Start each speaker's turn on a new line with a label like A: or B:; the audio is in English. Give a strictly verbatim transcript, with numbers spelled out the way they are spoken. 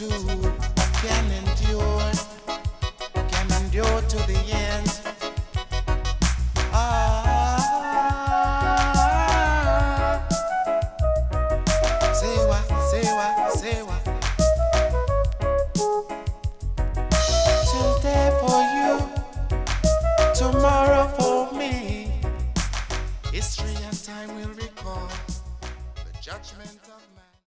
A: too can endure, can endure to the end. Ah, say what, say what, say what. Today for you, tomorrow for me. History and time will recall the judgment of man.